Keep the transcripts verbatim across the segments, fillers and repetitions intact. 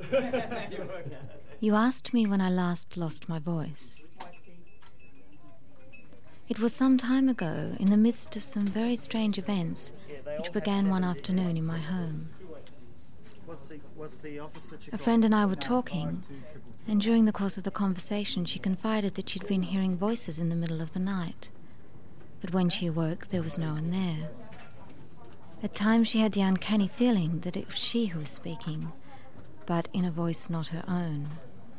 You asked me when I last lost my voice. It was some time ago, in the midst of some very strange events, which began one afternoon in my home. A friend and I were talking, and during the course of the conversation she confided that she'd been hearing voices in the middle of the night. But when she awoke, there was no one there. At times she had the uncanny feeling that it was she who was speaking, but in a voice not her own.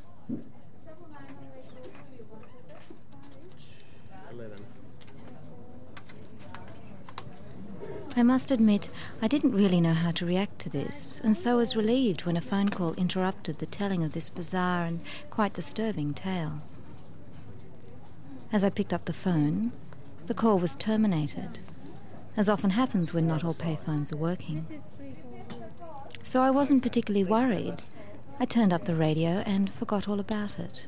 I must admit, I didn't really know how to react to this, and so was relieved when a phone call interrupted the telling of this bizarre and quite disturbing tale. As I picked up the phone, the call was terminated, as often happens when not all payphones are working. So I wasn't particularly worried. I turned up the radio and forgot all about it.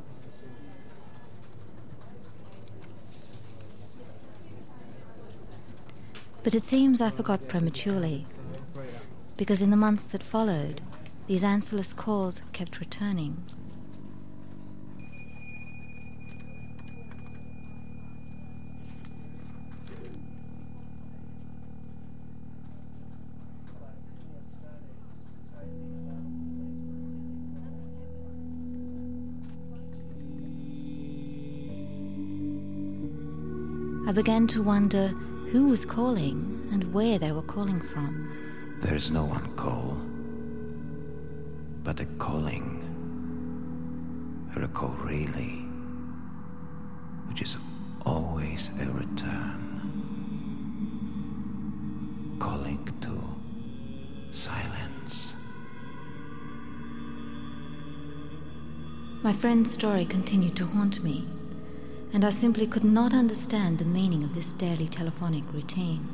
But it seems I forgot prematurely, because in the months that followed, these answerless calls kept returning. I began to wonder who was calling and where they were calling from. There's no one call, but a calling, or a call really, which is always a return, calling to silence. My friend's story continued to haunt me, and I simply could not understand the meaning of this daily telephonic routine.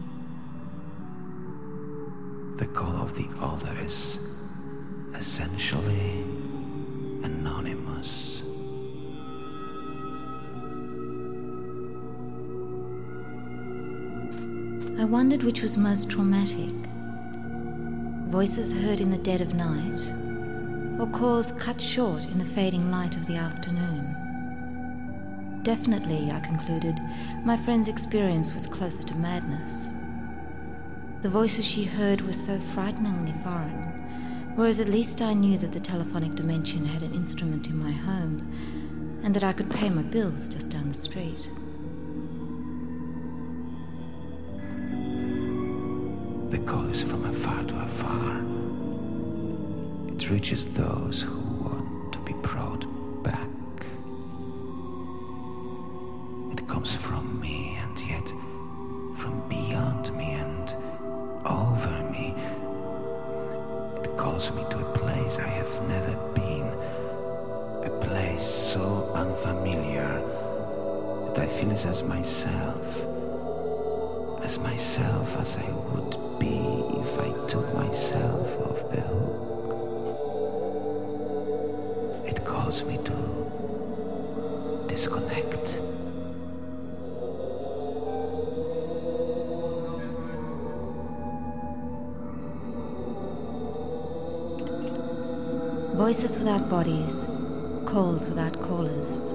The call of the other is essentially anonymous. I wondered which was most traumatic. Voices heard in the dead of night, or calls cut short in the fading light of the afternoon. Definitely, I concluded, my friend's experience was closer to madness. The voices she heard were so frighteningly foreign, whereas at least I knew that the telephonic dimension had an instrument in my home, and that I could pay my bills just down the street. The call is from afar to afar. It reaches those who want to be brought back. It comes from me, and yet from beyond me and over me. It calls me to a place I have never been, a place so unfamiliar that I feel it as myself, as myself as I would be if I took myself off the hook. It calls me to disconnect. Voices without bodies, calls without callers.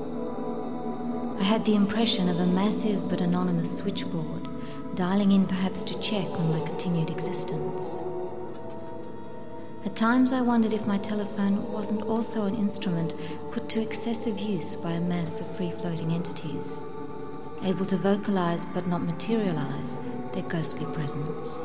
I had the impression of a massive but anonymous switchboard, dialing in perhaps to check on my continued existence. At times I wondered if my telephone wasn't also an instrument put to excessive use by a mass of free-floating entities, able to vocalize but not materialize their ghostly presence.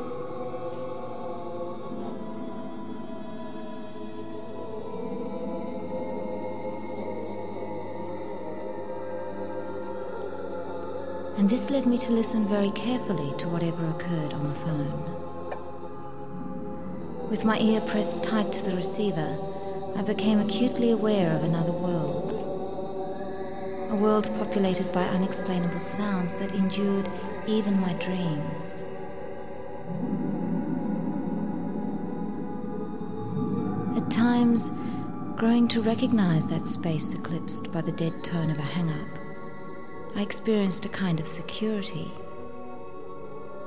And this led me to listen very carefully to whatever occurred on the phone. With my ear pressed tight to the receiver, I became acutely aware of another world. A world populated by unexplainable sounds that endured even my dreams. At times, growing to recognize that space eclipsed by the dead tone of a hang-up, I experienced a kind of security.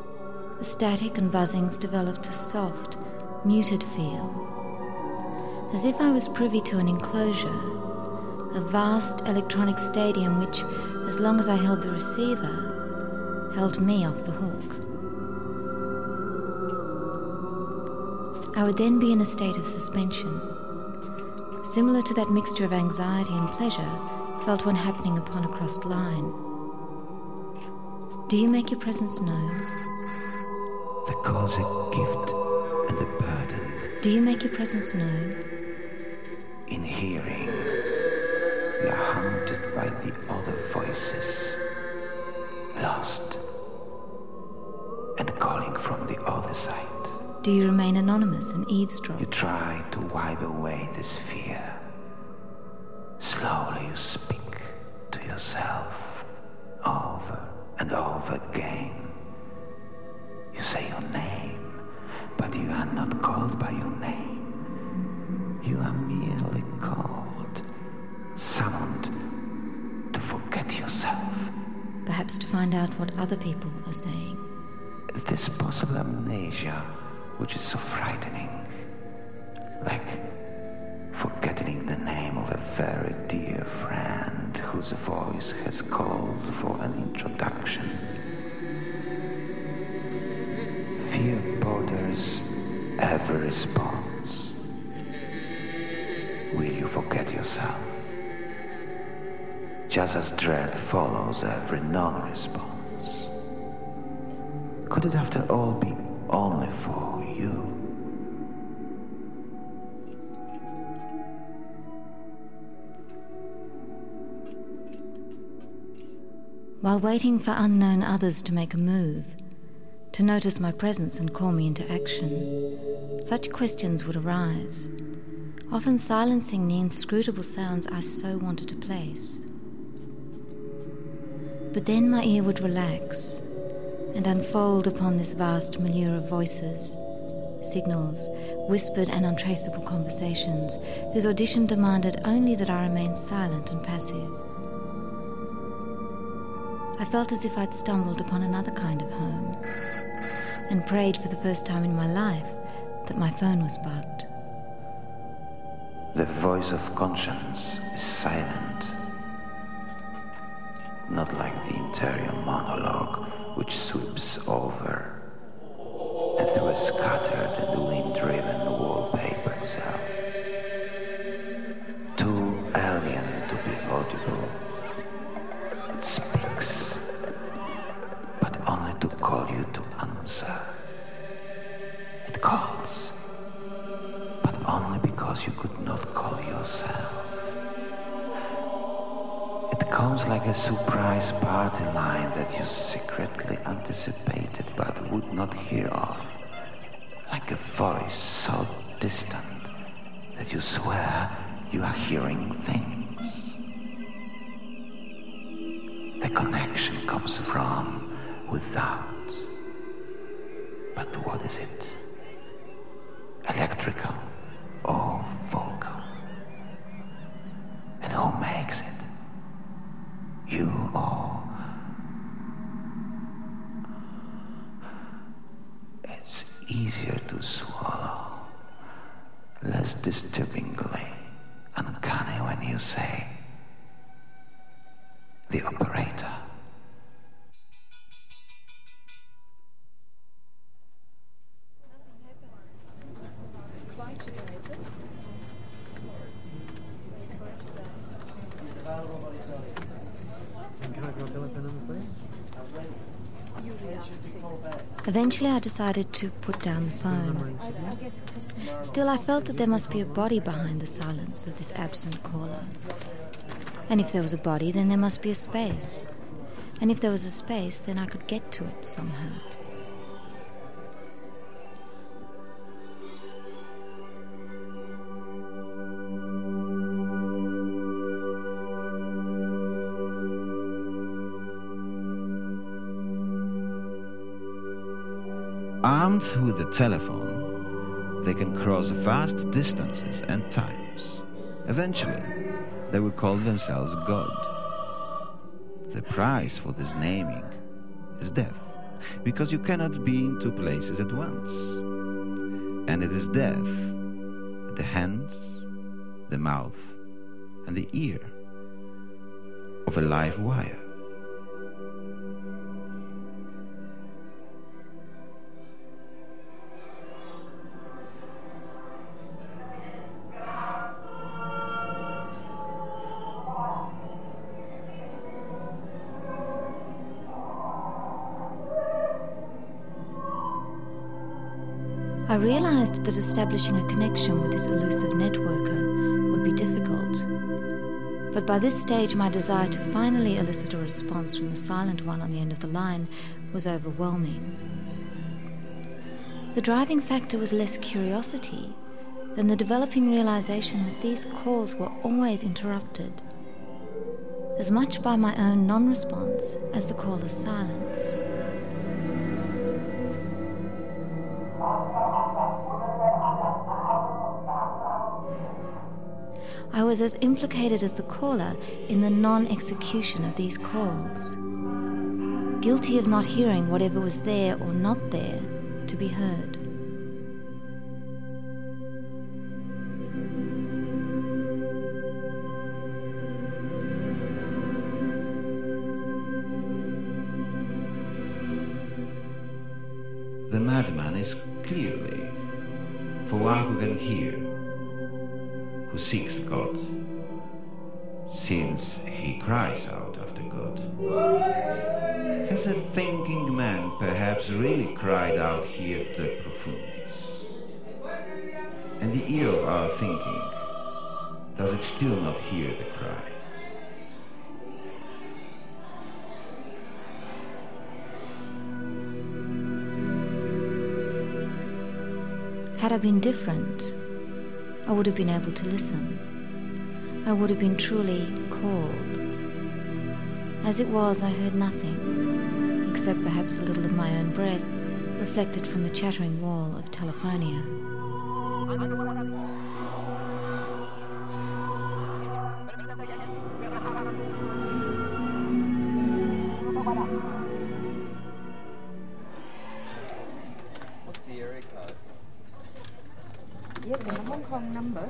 The static and buzzings developed a soft, muted feel, as if I was privy to an enclosure, a vast electronic stadium which, as long as I held the receiver, held me off the hook. I would then be in a state of suspension, similar to that mixture of anxiety and pleasure felt when happening upon a crossed line. Do you make your presence known? The call's a gift and a burden. Do you make your presence known? In hearing, we are haunted by the other voices, lost and calling from the other side. Do you remain anonymous and eavesdrop? You try to wipe away this fear. Slowly you speak to yourself over and over again. You say your name, but you are not called by your name. You are merely called, summoned to forget yourself. Perhaps to find out what other people are saying. This possible amnesia, which is so frightening, like forgetting the name of a very dear friend whose voice has called for an introduction. Fear borders every response. Will you forget yourself? Just as dread follows every non-response. Could it after all be only for you? While waiting for unknown others to make a move, to notice my presence and call me into action, such questions would arise, often silencing the inscrutable sounds I so wanted to place. But then my ear would relax and unfold upon this vast milieu of voices, signals, whispered and untraceable conversations, whose audition demanded only that I remain silent and passive. I felt as if I'd stumbled upon another kind of home, and prayed for the first time in my life that my phone was bugged. The voice of conscience is silent, not like the interior monologue which sweeps over and through a scattered and wind-driven wallpaper itself. Too alien to be audible, it speaks, but only to call you to answer. It calls, but only because you could not call yourself. It comes like a surprise party line that you secretly anticipated but would not hear of, like a voice so distant that you swear you are hearing things. The connection comes from without. But what is it? Electrical or vocal? And who makes it? You or... It's easier to swallow, less disturbingly uncanny when you say the operator. Eventually I decided to put down the phone. Still, I felt that there must be a body behind the silence of this absent caller. And if there was a body, then there must be a space. And if there was a space, then I could get to it somehow. Armed with the telephone, they can cross vast distances and times. Eventually, they will call themselves God. The price for this naming is death, because you cannot be in two places at once. And it is death at the hands the mouth and the ear of a live wire. I realized that establishing a connection with this elusive networker would be difficult. But by this stage, my desire to finally elicit a response from the silent one on the end of the line was overwhelming. The driving factor was less curiosity than the developing realization that these calls were always interrupted, as much by my own non-response as the caller's silence. I was as implicated as the caller in the non-execution of these calls, guilty of not hearing whatever was there or not there to be heard. The madman is clearly, for one who can hear, who seeks God, since he cries out after God. Has a thinking man perhaps really cried out here to the profundis? And the ear of our thinking, does it still not hear the cry? Had I been different, I would have been able to listen. I would have been truly called. As it was, I heard nothing, except perhaps a little of my own breath reflected from the chattering wall of Telephonia. What's the area code? Yes, in the Hong Kong number.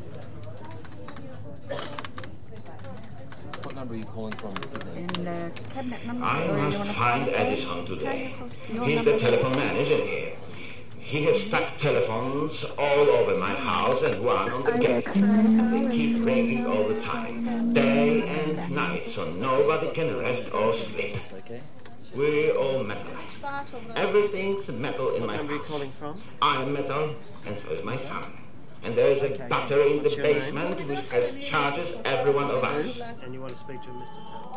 What number are you calling from, Sydney? In the cabinet number. I Sorry, must you wanna find call? Edison today. Your He's the number. telephone man, isn't he? He has stuck telephones all over my house and one on the gate. They keep ringing all the time, day and night, so nobody can rest or sleep. Okay. We're all metalized. Everything's metal in my What number are you house. calling from? I am metal, and so is my son. And there is a battery in the What's your name? basement which has charges every one of us. And you want to speak to Mister Taylor?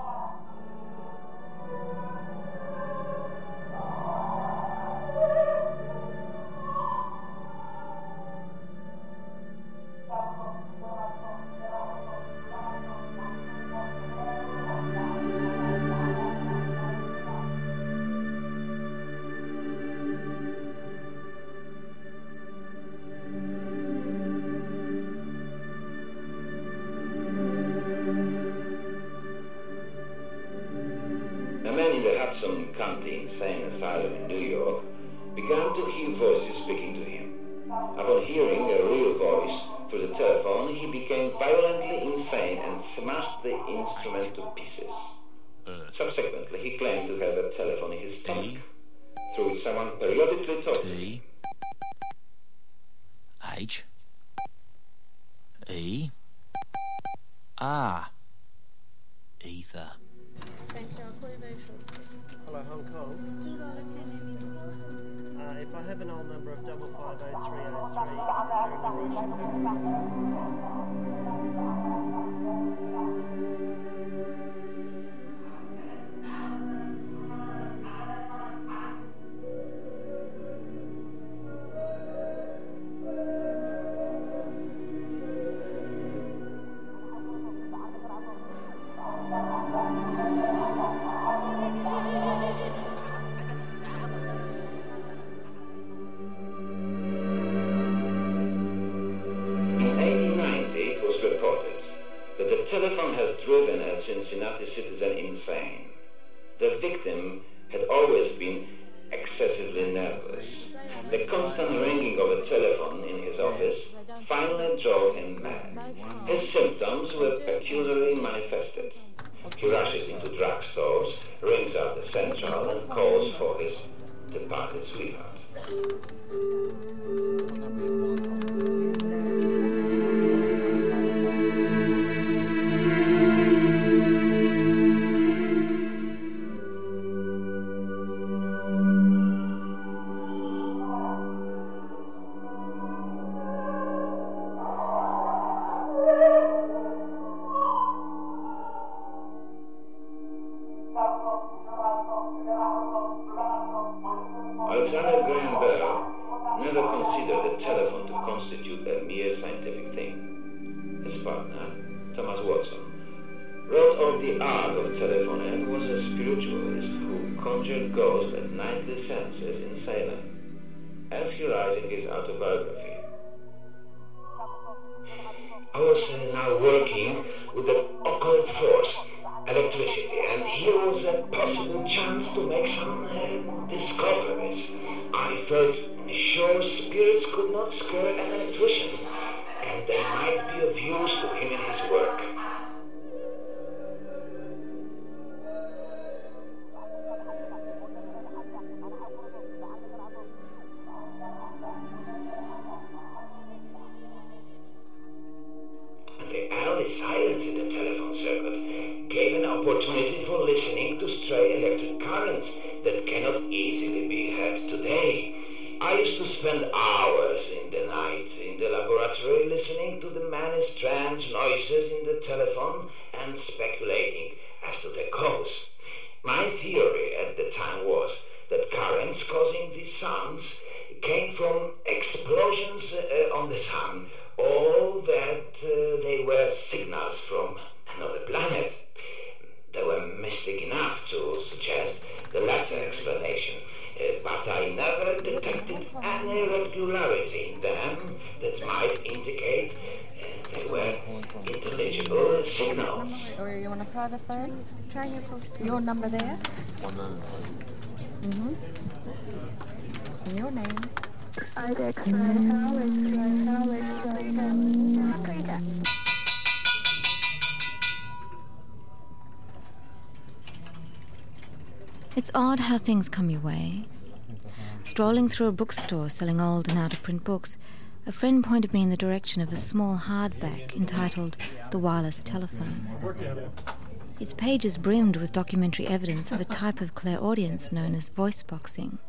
A man in the Hudson County Insane Asylum in New York began to hear voices speaking to him. Upon hearing a real voice through the telephone, he became violently insane and smashed the instrument to pieces. Subsequently, he claimed to have a telephone in his stomach, through which someone periodically talked to him. T H E R Ether. Thank you. I'll call you very shortly. Hello, Hong Kong. It's two dollars ten a minute. Uh, if I have an old number of double five oh three oh three, is there a number I should In eighteen ninety, it was reported that the telephone has driven a Cincinnati citizen insane. The victim had always been excessively nervous. The constant ringing of a telephone in his his office finally drove him mad. His symptoms were peculiarly manifested. He rushes into drugstores, rings out the central, and calls for his departed sweetheart. Alexander Graham Bell never considered the telephone to constitute a mere scientific thing. His partner, Thomas Watson, wrote of the art of telephony and was a spiritualist who conjured ghosts at nightly seances in Salem, as he writes in his autobiography. I was uh, now working with that occult force, electricity, and here was a possible chance to make some uh, discoveries. I felt sure spirits could not scare an electrician, and they might be of use to him in his work. The early silence in the telephone circuit gave an opportunity for listening to stray electric currents that cannot easily be heard today. I used to spend hours in the night in the laboratory listening to the many strange noises in the telephone and speculating as to their cause. My theory at the time was that currents causing these sounds came from explosions uh, on the sun, or that uh, they were signals from another planet. They were mystic enough to suggest the latter explanation, uh, but I never detected any irregularity in them that might indicate uh, they were intelligible signals. Or you want to try the phone? Try your phone. Your number there? One moment. Mm-hmm. And your name? It's odd how things come your way. Strolling through a bookstore selling old and out-of-print books, a friend pointed me in the direction of a small hardback entitled The Wireless Telephone. Its pages brimmed with documentary evidence of a type of clairaudience known as voice boxing.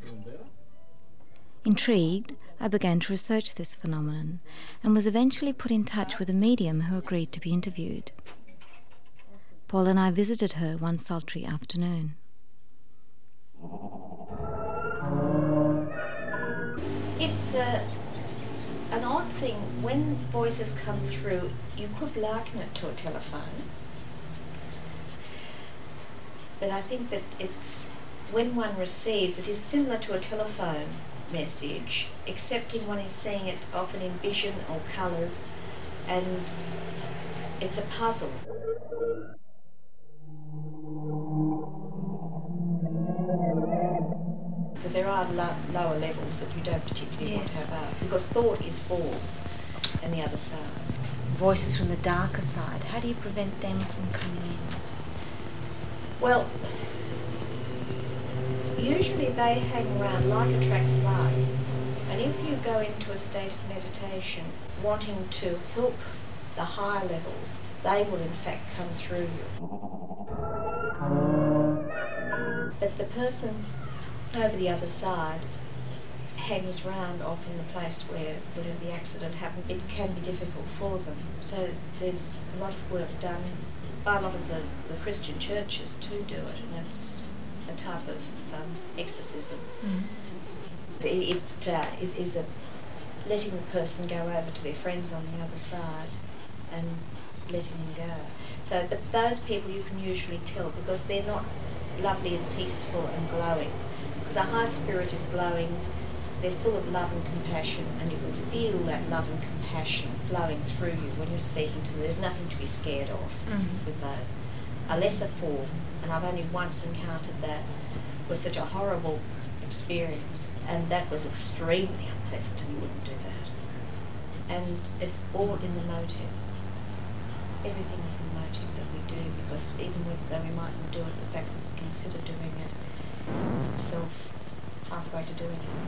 Intrigued, I began to research this phenomenon and was eventually put in touch with a medium who agreed to be interviewed. Paul and I visited her one sultry afternoon. It's uh, an odd thing. When voices come through, you could liken it to a telephone. But I think that it's, when one receives, it is similar to a telephone message, except in one is seeing it often in vision or colours, and it's a puzzle. Because there are lo- lower levels that you don't particularly yes. want to have out, because thought is form and the other side. Voices from the darker side, how do you prevent them from coming in? Well, usually they hang around like attracts like, and if you go into a state of meditation wanting to help the higher levels, they will in fact come through you. But the person over the other side hangs around often the place where where the accident happened. It can be difficult for them. So there's a lot of work done by a lot of the, the Christian churches to do it, and it's a type of um, exorcism. Mm. It, it uh, is, is a letting the person go over to their friends on the other side and letting them go. So, but those people you can usually tell because they're not lovely and peaceful and glowing. Because a high spirit is glowing, they're full of love and compassion, and you can feel that love and compassion flowing through you when you're speaking to them. There's nothing to be scared of mm-hmm. with those. A lesser form, and I've only once encountered that, was such a horrible experience, and that was extremely unpleasant, and you wouldn't do that. And it's all in the motive. Everything is in the motive that we do, because even with, though we mightn't do it, the fact that we consider doing it is itself halfway to doing it.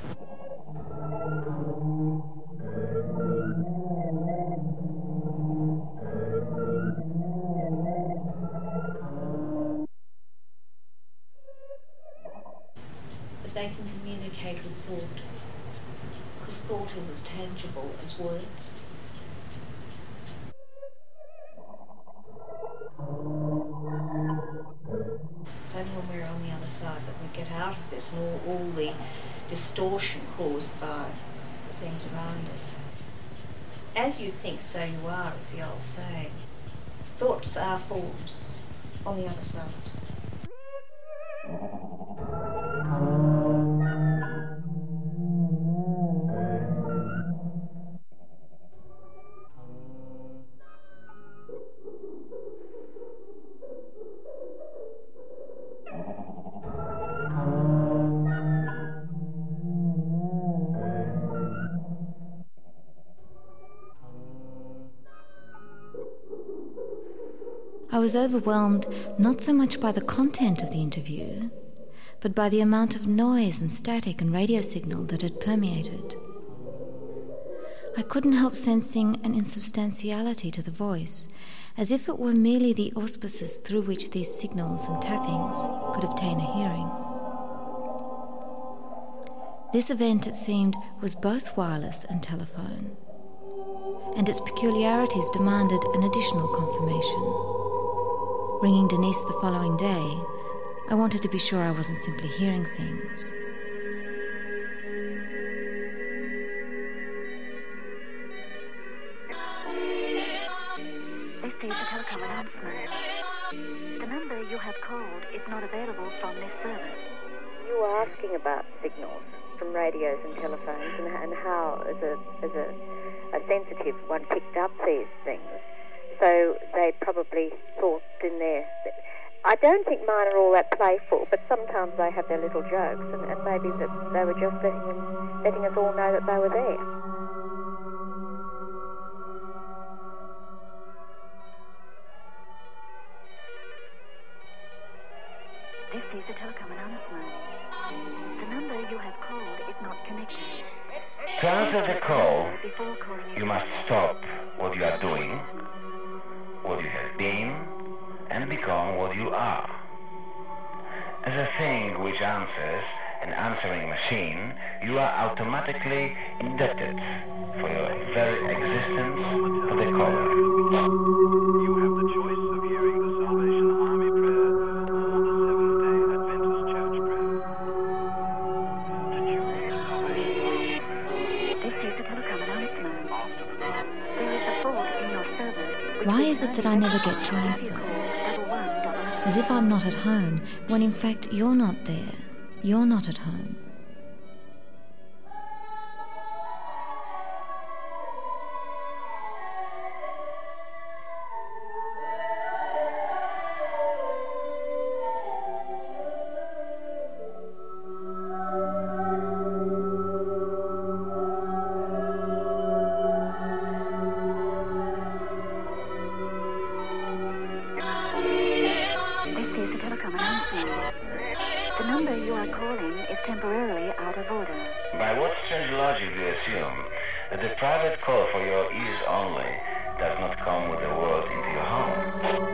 But they can communicate with thought, because thought is as tangible as words. It's only when we're on the other side that we get out of this and all, all the distortion caused by the things around us. As you think, so you are, is the old saying. Thoughts are forms on the other side. I was overwhelmed not so much by the content of the interview, but by the amount of noise and static and radio signal that had permeated. I couldn't help sensing an insubstantiality to the voice, as if it were merely the auspices through which these signals and tappings could obtain a hearing. This event, it seemed, was both wireless and telephone, and its peculiarities demanded an additional confirmation. Ringing Denise the following day, I wanted to be sure I wasn't simply hearing things. This is a telecom announcement. The number you have called is not available from this service. You were asking about signals from radios and telephones and, and how, as a as a, a sensitive one, picked up these things. So they probably thought in there. I don't think mine are all that playful, but sometimes they have their little jokes, and, and maybe that they were just letting them, letting us all know that they were there. This is a telecom announcement. The number you have called is not connected. To answer the call, you must stop what you are doing, what you have been, and become what you are. As a thing which answers, an answering machine, you are automatically indebted for your very existence to the caller. You have the choice of hearing the Salvation Army prayer or the Seventh-day Adventist Church prayer. To choose the Salvation Army. This is the telecom announcement. There is a fault in your service. Why is it that I never get to answer? As if I'm not at home, when in fact you're not there. You're not at home. That the private call for your ears only does not come with the world into your home.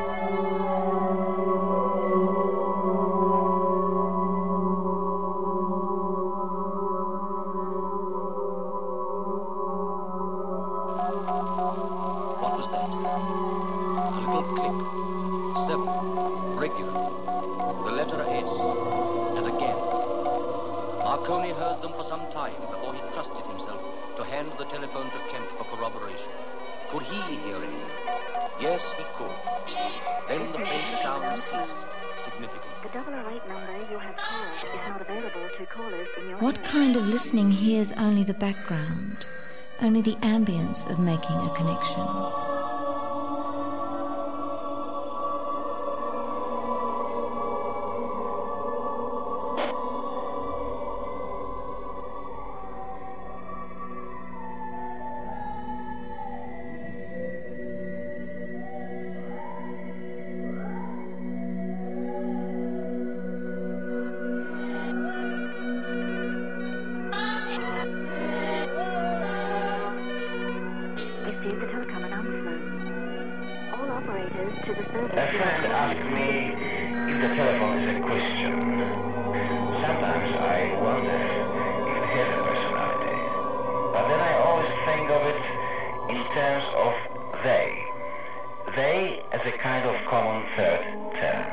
What was that? A little click. Seven. Regular. The letter S. And again. Marconi heard them for some time before he trusted himself to hand the telephone to Kent for corroboration. Could he hear anything? Yes, he could. Then the faint sound ceased, significant. The double oh eight number you have called is not available to callers in your What area. kind of listening hears only the background, only the ambience of making a connection? is a telecom announcement. All operators to the service... A friend asked me if the telephone is a Christian. Sometimes I wonder if it has a personality. But then I always think of it in terms of they. They as a kind of common third term.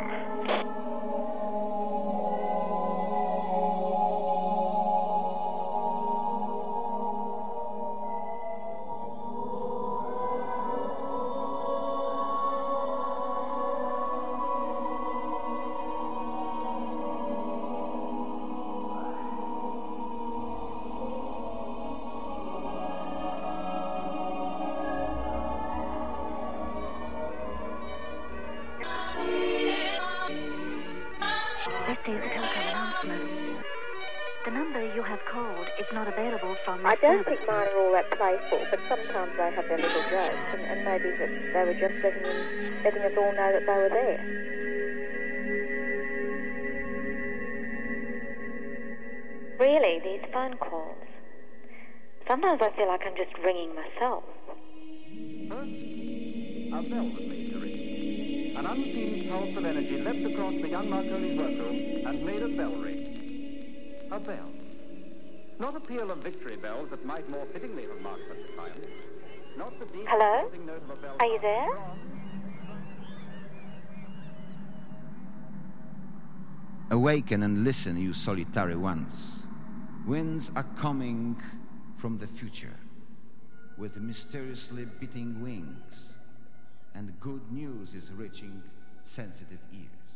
This is a telecom announcement. The number you have called is not available from I this don't service. think mine are all that playful, but sometimes they have their little jokes, and, and maybe that they were just letting, them, letting us all know that they were there. Really, these phone calls. Sometimes I feel like I'm just ringing myself. First, a bell was made to ring. An unseen pulse of energy leapt across the young Marconi's workroom and made a bell ring. A bell. Not a peal of victory bells that might more fittingly have marked such a triumph. Not the deep Hello? buzzing note of a bell. Are you there? Awaken and listen, you solitary ones. Winds are coming from the future with mysteriously beating wings, and good news is reaching sensitive ears.